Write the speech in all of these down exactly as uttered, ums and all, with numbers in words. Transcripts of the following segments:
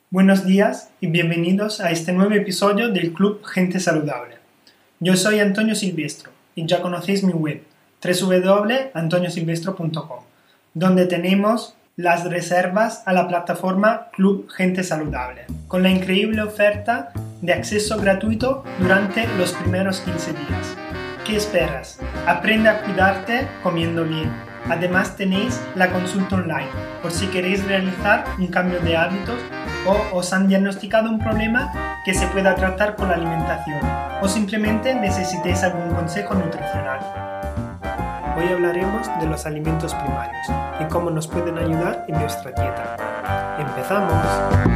Buenos días y bienvenidos a este nuevo episodio del Club Gente Saludable. Yo soy Antonio Silvestro y ya conocéis mi web doble u doble u doble punto antonio silvestro punto com, donde tenemos las reservas a la plataforma Club Gente Saludable, con la increíble oferta de acceso gratuito durante los primeros quince días. ¿Qué esperas? Aprende a cuidarte comiendo bien. Además tenéis la consulta online por si queréis realizar un cambio de hábitos o os han diagnosticado un problema que se pueda tratar con la alimentación o simplemente necesitéis algún consejo nutricional. Hoy hablaremos de los alimentos primarios y cómo nos pueden ayudar en nuestra dieta. ¡Empezamos!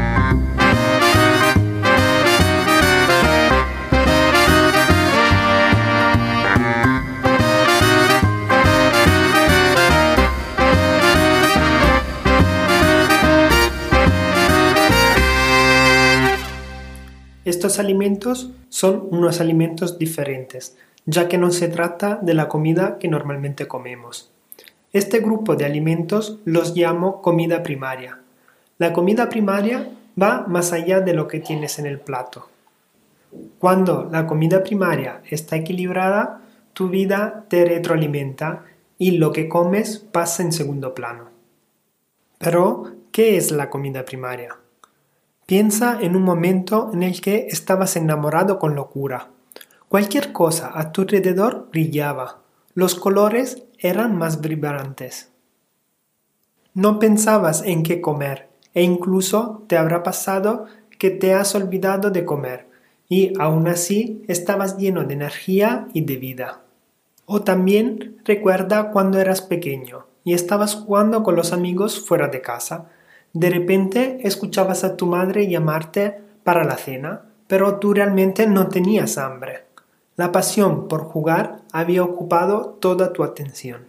Estos alimentos son unos alimentos diferentes, ya que no se trata de la comida que normalmente comemos. Este grupo de alimentos los llamo comida primaria. La comida primaria va más allá de lo que tienes en el plato. Cuando la comida primaria está equilibrada, tu vida te retroalimenta y lo que comes pasa en segundo plano. Pero, ¿qué es la comida primaria? Piensa en un momento en el que estabas enamorado con locura. Cualquier cosa a tu alrededor brillaba. Los colores eran más vibrantes. No pensabas en qué comer e incluso te habrá pasado que te has olvidado de comer y aún así estabas lleno de energía y de vida. O también recuerda cuando eras pequeño y estabas jugando con los amigos fuera de casa. De repente escuchabas a tu madre llamarte para la cena, pero tú realmente no tenías hambre. La pasión por jugar había ocupado toda tu atención.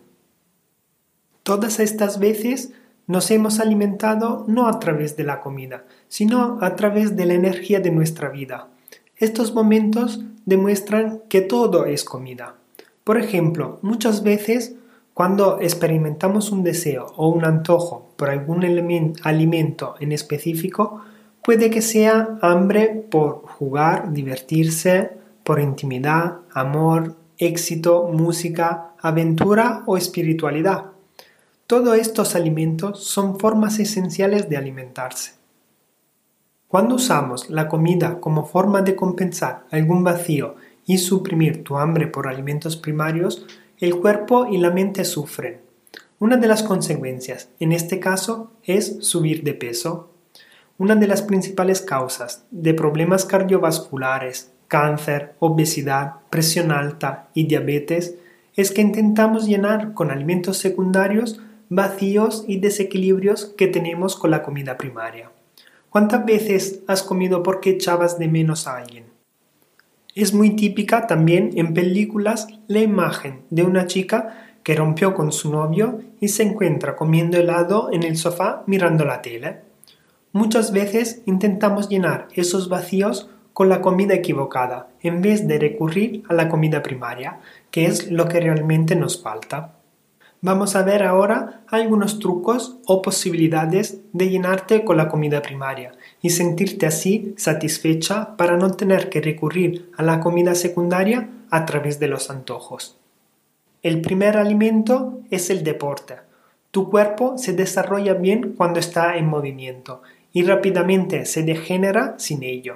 Todas estas veces nos hemos alimentado no a través de la comida, sino a través de la energía de nuestra vida. Estos momentos demuestran que todo es comida. Por ejemplo, muchas veces cuando experimentamos un deseo o un antojo por algún alimento en específico, puede que sea hambre por jugar, divertirse, por intimidad, amor, éxito, música, aventura o espiritualidad. Todos estos alimentos son formas esenciales de alimentarse. Cuando usamos la comida como forma de compensar algún vacío y suprimir tu hambre por alimentos primarios, el cuerpo y la mente sufren. Una de las consecuencias, en este caso, es subir de peso. Una de las principales causas de problemas cardiovasculares, cáncer, obesidad, presión alta y diabetes es que intentamos llenar con alimentos secundarios vacíos y desequilibrios que tenemos con la comida primaria. ¿Cuántas veces has comido porque echabas de menos a alguien? Es muy típica también en películas la imagen de una chica que rompió con su novio y se encuentra comiendo helado en el sofá mirando la tele. Muchas veces intentamos llenar esos vacíos con la comida equivocada en vez de recurrir a la comida primaria, que es lo que realmente nos falta. Vamos a ver ahora algunos trucos o posibilidades de llenarte con la comida primaria y sentirte así satisfecha para no tener que recurrir a la comida secundaria a través de los antojos. El primer alimento es el deporte. Tu cuerpo se desarrolla bien cuando está en movimiento y rápidamente se degenera sin ello.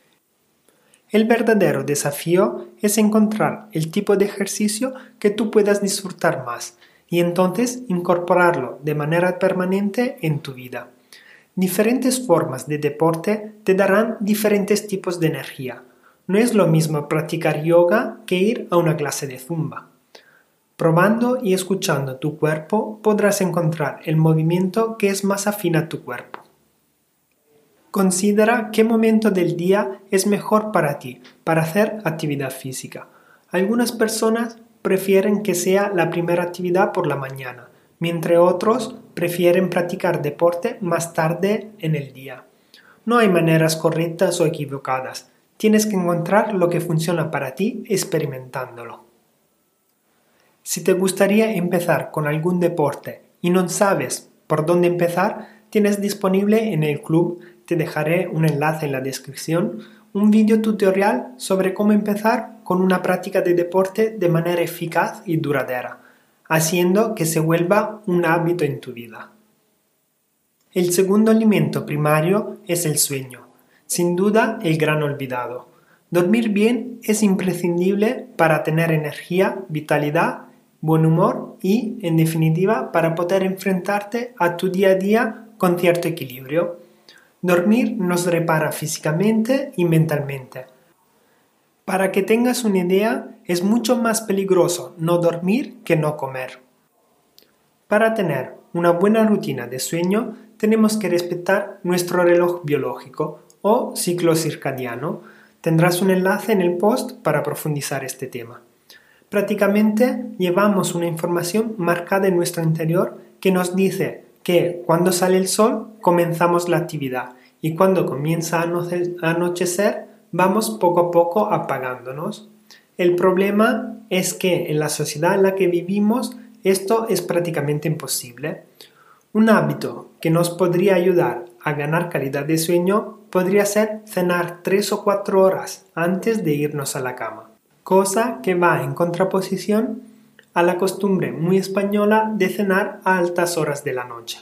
El verdadero desafío es encontrar el tipo de ejercicio que tú puedas disfrutar más y entonces incorporarlo de manera permanente en tu vida. Diferentes formas de deporte te darán diferentes tipos de energía. No es lo mismo practicar yoga que ir a una clase de zumba. Probando y escuchando tu cuerpo podrás encontrar el movimiento que es más afín a tu cuerpo. Considera qué momento del día es mejor para ti para hacer actividad física. Algunas personas prefieren que sea la primera actividad por la mañana, mientras otros prefieren practicar deporte más tarde en el día. No hay maneras correctas o equivocadas. Tienes que encontrar lo que funciona para ti experimentándolo. Si te gustaría empezar con algún deporte y no sabes por dónde empezar, tienes disponible en el club te dejaré un enlace en la descripción, un video tutorial sobre cómo empezar con una práctica de deporte de manera eficaz y duradera, haciendo que se vuelva un hábito en tu vida. El segundo alimento primario es el sueño, sin duda el gran olvidado. Dormir bien es imprescindible para tener energía, vitalidad, buen humor y, en definitiva, para poder enfrentarte a tu día a día con cierto equilibrio. Dormir nos repara físicamente y mentalmente. Para que tengas una idea, es mucho más peligroso no dormir que no comer. Para tener una buena rutina de sueño, tenemos que respetar nuestro reloj biológico o ciclo circadiano. Tendrás un enlace en el post para profundizar este tema. Prácticamente llevamos una información marcada en nuestro interior que nos dice que cuando sale el sol comenzamos la actividad y cuando comienza a anochecer vamos poco a poco apagándonos. El problema es que en la sociedad en la que vivimos esto es prácticamente imposible. Un hábito que nos podría ayudar a ganar calidad de sueño podría ser cenar tres o cuatro horas antes de irnos a la cama, cosa que va en contraposición a la costumbre muy española de cenar a altas horas de la noche.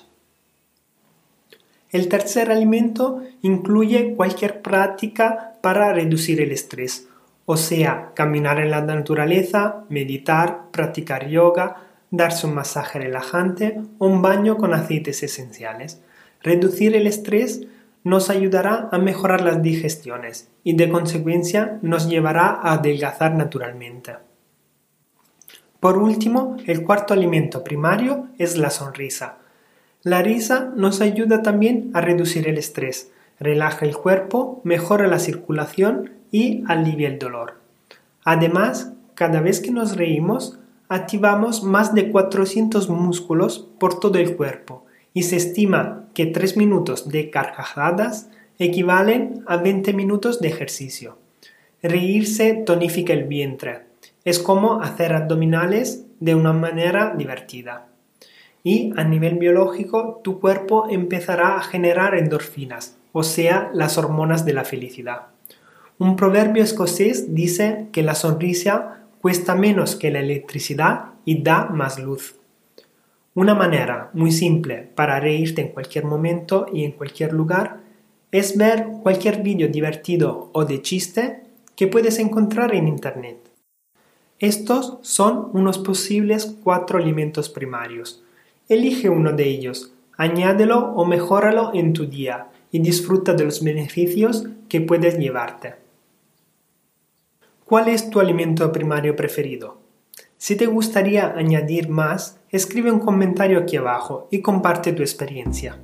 El tercer alimento incluye cualquier práctica para reducir el estrés, o sea, caminar en la naturaleza, meditar, practicar yoga, darse un masaje relajante o un baño con aceites esenciales. Reducir el estrés nos ayudará a mejorar las digestiones y de consecuencia nos llevará a adelgazar naturalmente. Por último, el cuarto alimento primario es la sonrisa. La risa nos ayuda también a reducir el estrés, relaja el cuerpo, mejora la circulación y alivia el dolor. Además, cada vez que nos reímos, activamos más de cuatrocientos músculos por todo el cuerpo y se estima que tres minutos de carcajadas equivalen a veinte minutos de ejercicio. Reírse tonifica el vientre. Es como hacer abdominales de una manera divertida. Y a nivel biológico, tu cuerpo empezará a generar endorfinas, o sea, las hormonas de la felicidad. Un proverbio escocés dice que la sonrisa cuesta menos que la electricidad y da más luz. Una manera muy simple para reírte en cualquier momento y en cualquier lugar es ver cualquier vídeo divertido o de chiste que puedes encontrar en internet. Estos son unos posibles cuatro alimentos primarios. Elige uno de ellos, añádelo o mejóralo en tu día y disfruta de los beneficios que puedes llevarte. ¿Cuál es tu alimento primario preferido? Si te gustaría añadir más, escribe un comentario aquí abajo y comparte tu experiencia.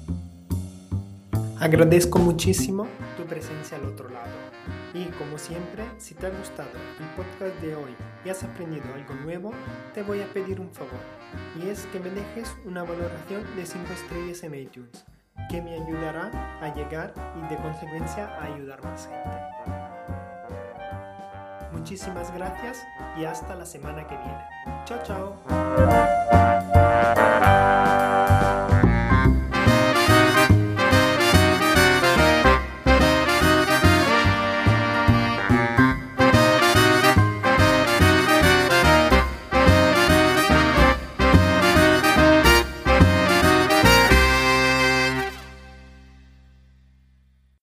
Agradezco muchísimo tu presencia al otro lado. Y como siempre, si te ha gustado el podcast de hoy y has aprendido algo nuevo, te voy a pedir un favor, y es que me dejes una valoración de cinco estrellas en iTunes, que me ayudará a llegar y de consecuencia a ayudar más gente. Muchísimas gracias y hasta la semana que viene. Chao, chao.